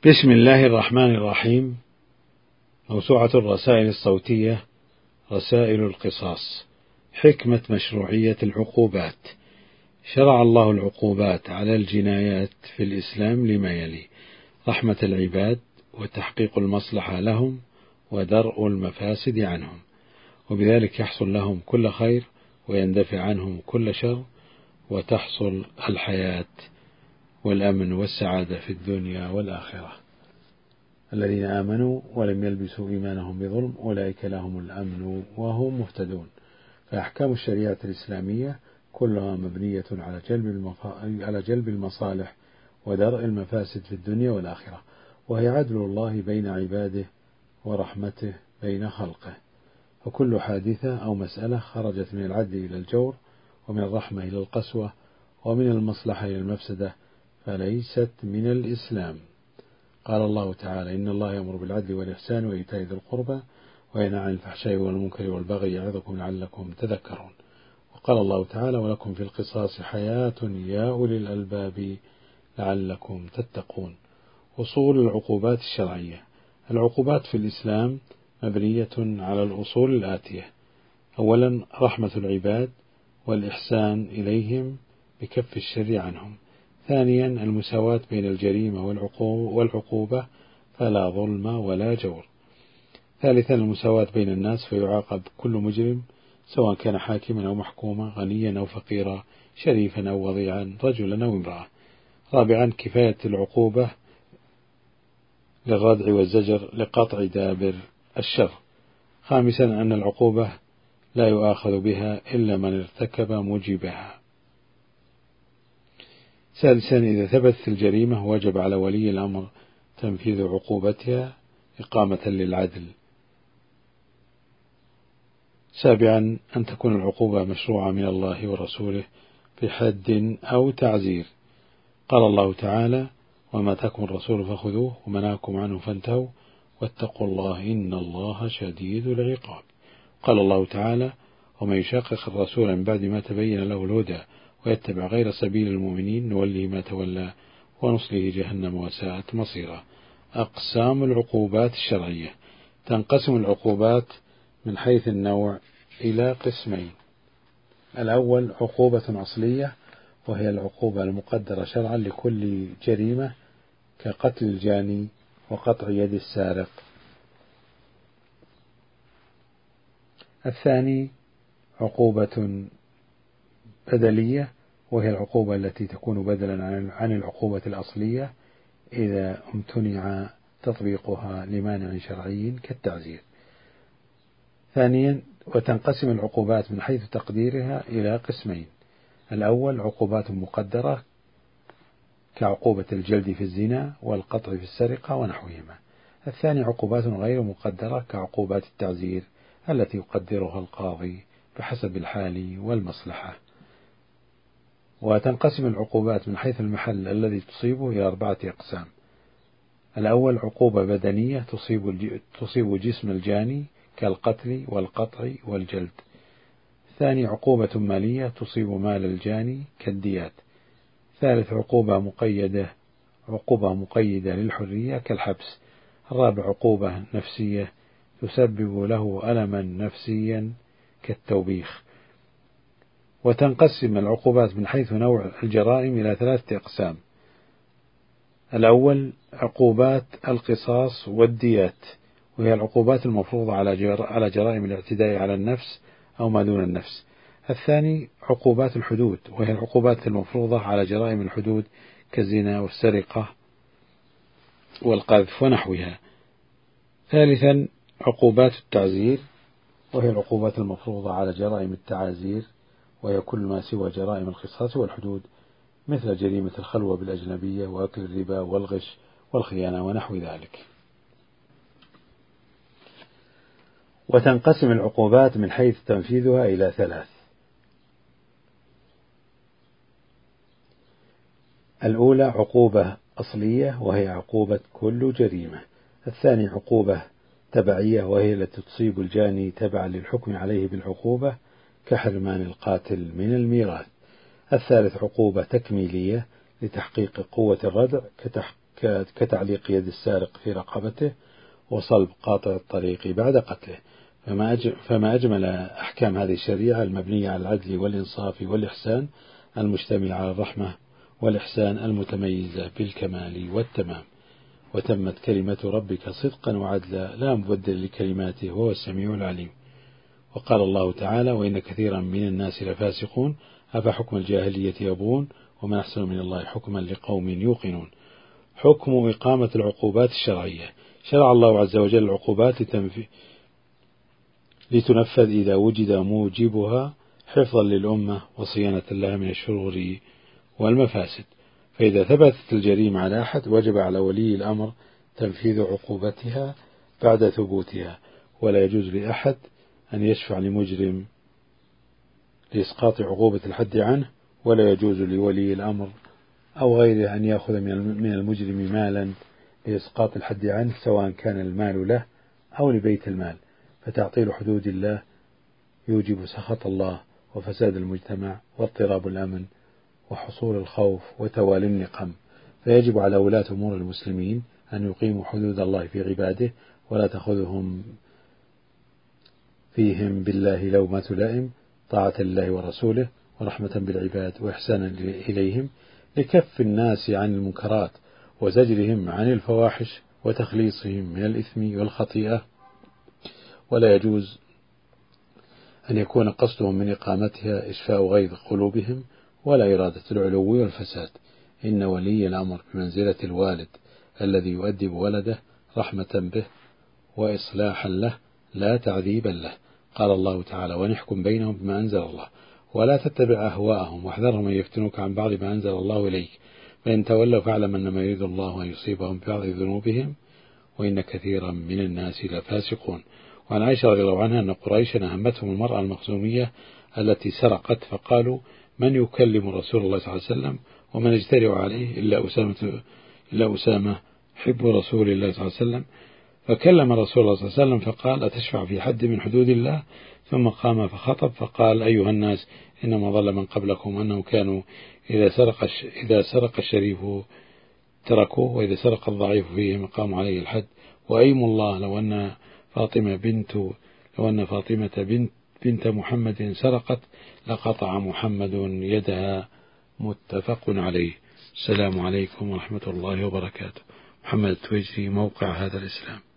بسم الله الرحمن الرحيم. موسوعة الرسائل الصوتية رسائل القصاص. حكمة مشروعية العقوبات. شرع الله العقوبات على الجنايات في الإسلام لما يلي: رحمة العباد، وتحقيق المصلحة لهم، ودرء المفاسد عنهم، وبذلك يحصل لهم كل خير ويندفع عنهم كل شر، وتحصل الحياة والأمن والسعادة في الدنيا والآخرة. الذين آمنوا ولم يلبسوا إيمانهم بظلم أولئك لهم الأمن وهم مهتدون. فأحكام الشريعة الإسلامية كلها مبنية على جلب المصالح ودرء المفاسد في الدنيا والآخرة، وهي عدل الله بين عباده ورحمته بين خلقه. وكل حادثة أو مسألة خرجت من العدل إلى الجور، ومن الرحمة إلى القسوة، ومن المصلحة إلى المفسدة، فليست من الإسلام. قال الله تعالى: إن الله يأمر بالعدل والإحسان وإيتاء ذي القربى وينهى عن الفحشاء والمنكر والبغي يعظكم لعلكم تذكرون. وقال الله تعالى: ولكم في القصاص حياة يا أولي الألباب لعلكم تتقون. أصول العقوبات الشرعية. العقوبات في الإسلام مبنية على الأصول الآتية: أولا، رحمة العباد والإحسان إليهم بكف الشر عنهم. ثانيا، المساواة بين الجريمة والعقوبة فلا ظلم ولا جور. ثالثا، المساواة بين الناس فيعاقب كل مجرم سواء كان حاكما أو محكوما، غنيا أو فقيرا، شريفا أو وضيعا، رجلا أو امرأة. رابعا، كفاية العقوبة للردع والزجر لقطع دابر الشر. خامسا، أن العقوبة لا يؤاخذ بها إلا من ارتكب موجبها. سادسا، إذا ثبتت الجريمة وجب على ولي الأمر تنفيذ عقوبتها إقامة للعدل. سابعا، أن تكون العقوبة مشروعة من الله ورسوله في حد أو تعزير. قال الله تعالى: وما تكن الرسول فخذوه وما نهاكم عنه فانتهوا واتقوا الله إن الله شديد العقاب. قال الله تعالى: ومن يشاقق الرسول من بعد ما تبين له الهدى ويتبع غير سبيل المؤمنين نوله ما تولى ونصله جهنم وساءت مصيرا. أقسام العقوبات الشرعية. تنقسم العقوبات من حيث النوع إلى قسمين: الأول، عقوبة أصلية، وهي العقوبة المقدرة شرعا لكل جريمة كقتل الجاني وقطع يد السارق. الثاني، عقوبة بدلية، وهي العقوبة التي تكون بدلا عن العقوبة الأصلية إذا امتنع تطبيقها لمانع شرعي كالتعزير. ثانيا، وتنقسم العقوبات من حيث تقديرها إلى قسمين: الأول، عقوبات مقدرة كعقوبة الجلد في الزنا والقطع في السرقة ونحوهما. الثاني، عقوبات غير مقدرة كعقوبات التعزير التي يقدرها القاضي بحسب الحال والمصلحة. وتنقسم العقوبات من حيث المحل الذي تصيبه إلى 4 أقسام: الأول، عقوبة بدنية تصيب جسم الجاني كالقتل والقطع والجلد. الثاني، عقوبة مالية تصيب مال الجاني كالديات. ثالث، عقوبة مقيدة للحرية كالحبس. الرابع، عقوبة نفسية تسبب له ألما نفسيا كالتوبيخ. وتنقسم العقوبات من حيث نوع الجرائم إلى 3 أقسام: الأول، عقوبات القصاص والديات، وهي العقوبات المفروضة على جرائم الاعتداء على النفس أو ما دون النفس. الثاني، عقوبات الحدود، وهي العقوبات المفروضة على جرائم الحدود كالزنا والسرقة والقذف ونحوها. ثالثا، عقوبات التعزير، وهي العقوبات المفروضة على جرائم التعازير، وهي كل ما سوى جرائم القصاص والحدود، مثل جريمة الخلوة بالأجنبية وأكل الربا والغش والخيانة ونحو ذلك. وتنقسم العقوبات من حيث تنفيذها إلى 3: الأولى، عقوبة أصلية، وهي عقوبة كل جريمة. الثاني، عقوبة تبعية، وهي التي تصيب الجاني تبعا للحكم عليه بالعقوبة كحرمان القاتل من الميراث. الثالث، عقوبة تكميلية، لتحقيق قوة الردع كتعليق يد السارق في رقبته وصلب قاطع الطريق بعد قتله. فما أجمل أحكام هذه الشريعة المبنية على العدل والإنصاف والإحسان، المشتمل على الرحمة والإحسان المتميزة بالكمال والتمام. وتمت كلمة ربك صدقا وعدلا لا مبدل لكلماته وهو السميع العليم. وقال الله تعالى: وإن كثيرا من الناس لفاسقون أفحكم الجاهلية يبغون ومن أحسن من الله حكما لقوم يوقنون. حكم إقامة العقوبات الشرعية. شرع الله عز وجل العقوبات لتنفذ إذا وجد موجبها حفظا للأمة وصيانة لها من الشرور والمفاسد. فإذا ثبتت الجريمة على أحد وجب على ولي الأمر تنفيذ عقوبتها بعد ثبوتها، ولا يجوز لأحد أن يشفع لمجرم لإسقاط عقوبة الحد عنه، ولا يجوز لولي الأمر أو غيره أن يأخذ من المجرم مالا لإسقاط الحد عنه، سواء كان المال له أو لبيت المال. فتعطيل حدود الله يوجب سخط الله وفساد المجتمع واضطراب الأمن وحصول الخوف وتوالي النقم. فيجب على ولاة أمور المسلمين أن يقيموا حدود الله في عباده، ولا تأخذهم فيهم بالله لومة لائم، طاعة لله ورسوله ورحمة بالعباد وإحسانا إليهم، لكف الناس عن المنكرات وزجرهم عن الفواحش وتخليصهم من الإثم والخطيئة. ولا يجوز أن يكون قصدهم من إقامتها إشفاء غيظ قلوبهم ولا إرادة العلو والفساد. إن ولي الأمر بمنزلة الوالد الذي يؤدب ولده رحمة به وإصلاحا له لا تعذيبا له. قال الله تعالى: ونحكم بينهم بما أنزل الله ولا تتبع أهواءهم واحذرهم أن يفتنوك عن بعض ما أنزل الله إليك، فإن تولوا فاعلم أنما يريد الله أن يصيبهم ببعض ذنوبهم وإن كثيرا من الناس لفاسقون. وعن عائشة رضي الله عنها أن قريشا أهمتهم المرأة المخزومية التي سرقت، فقالوا: من يكلم رسول الله صلى الله عليه وسلم ومن يجترئ عليه إلا أسامة حب رسول الله صلى الله عليه وسلم. فكلم رسول الله صلى الله عليه وسلم فقال: أتشفع في حد من حدود الله؟ ثم قام فخطب فقال: أيها الناس، إنما ضل من قبلكم أنهم كانوا إذا سرق الشريف تركوه، وإذا سرق الضعيف فيهم قاموا عليه الحد. وأيم الله لو أن فاطمة بنت محمد سرقت لقطع محمد يدها. متفق عليه. السلام عليكم ورحمة الله وبركاته. محمد التويجري، موقع هذا الإسلام.